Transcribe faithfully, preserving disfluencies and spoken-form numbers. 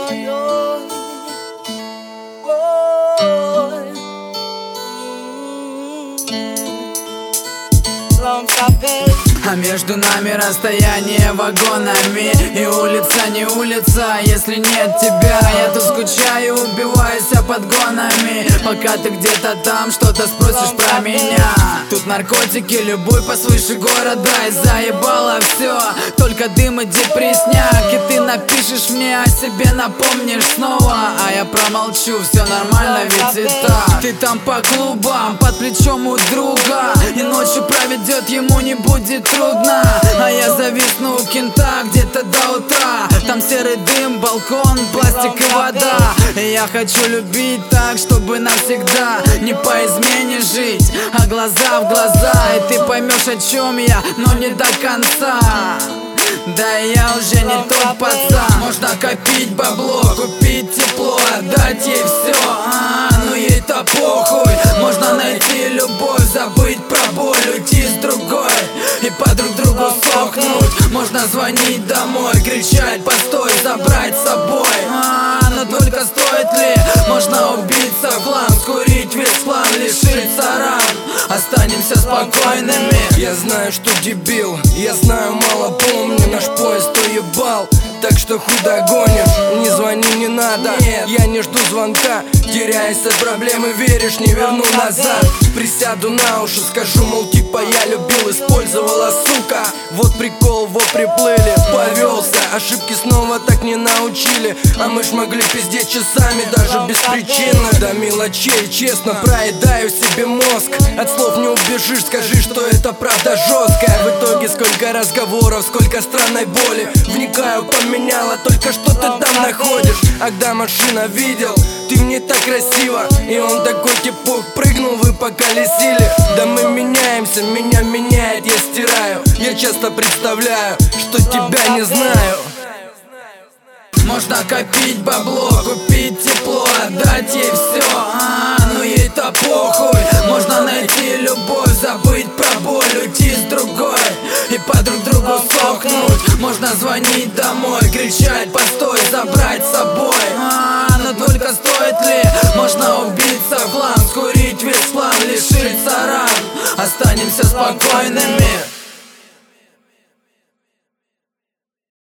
А между нами расстояние вагонами, и улица не улица, если нет тебя. Я то скучаю, убиваюсь подгонами, пока ты где-то там что-то спросишь про меня. Тут наркотики, любой посвыше города, и заебало все, только дым и депрессняк. И ты напишешь мне о себе, напомнишь снова, а я промолчу, все нормально, ведь и так. Ты там по клубам, под плечом у друга, и ночью проведет ему не будет трудно. А я зависну у кента где-то до утра. Там серый дым, балкон, пластик и вода. И я хочу любить так, чтобы навсегда, не по измене жить, а глаза в глаза. И ты поймешь, о чем я, но не до конца. Да я уже не тот пацан. Можно копить бабло, купить тепло, отдать ей все, а, ну ей-то похуй. Можно найти любовь, забыть про боль, уйти с другой и по друг другу сохнуть. Можно звонить домой, кричать постой, забрать с собой, а, но только стоит ли? Можно убиться в хлам, скурить весь план, лишиться ран, останемся спокойными. Я знаю, что дебил, я знаю, мало помню, наш поезд уебал, так что хуй догонишь. Не звони, не надо, нет, я не жду звонка. Теряясь от проблемы, веришь, не верну назад. Присяду на уши, скажу, мол, типа я любил, использовала, сука. Вот прикол, вот приплыли, повелся. Ошибки снова так не научили, а мы ж могли пиздеть часами, даже без причины. До мелочей, честно, проедаю себе мозг. От слов не убежишь, скажи, что это правда жесткая. В итоге сколько разговоров, сколько странной боли. Вникаю, поменяла, только что ты там находишь. Ага, машина, видел, ты в ней так красиво. И он такой типок, прыгнул, вы поколесили. Да мы меняемся, меня меняет, я стираю. Я часто представляю, что тебя не знаю. Можно копить бабло, купить тепло, отдать ей все, а, ну ей-то похуй. Можно найти любовь, забыть про боль, уйти с другой и по друг другу сохнуть. Можно звонить домой, кричать постой, забрать с собой, а, но только стоит ли? Можно убиться в хлам, скурить весь план, лишиться ран, останемся спокойными.